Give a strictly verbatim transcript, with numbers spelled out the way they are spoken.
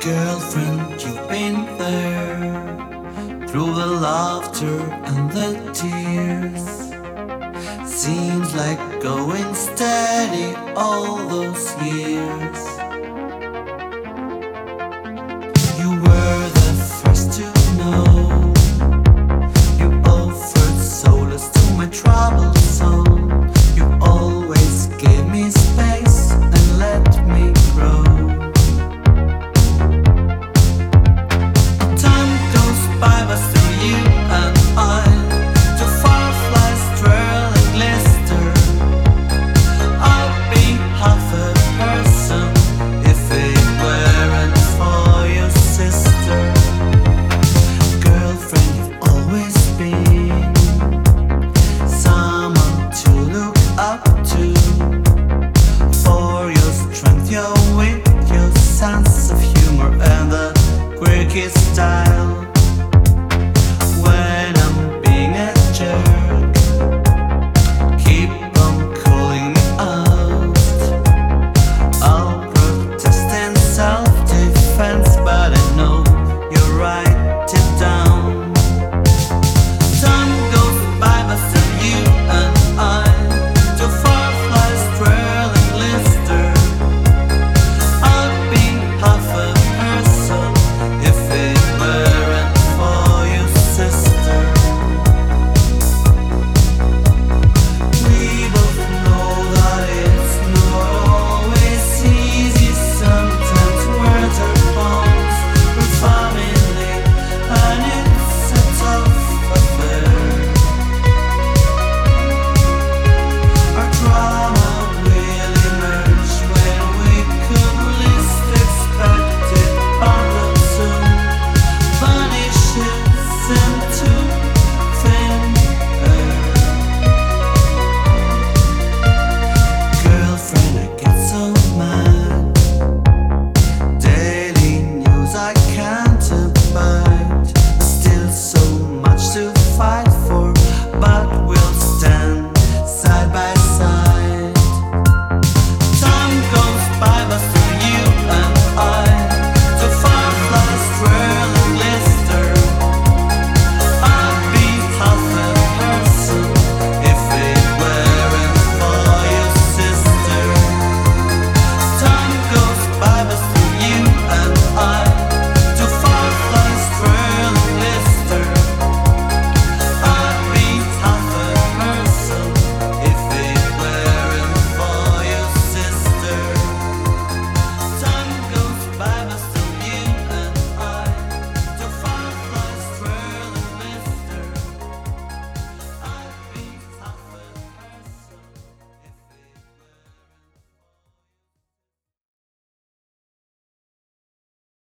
Girlfriend, you've been there through the laughter and the tears. Seems like going steady all those years. You were the first to know. You offered solace to my troubled soul. You always gave me space and let me grow. Time goes by, but still you and I, two fireflies twirl and glister. I'd be half a person if it weren't for your sister. Girlfriend, you've always been someone to look up to. For your strength, your wit, your sense of humor, and the quirky style.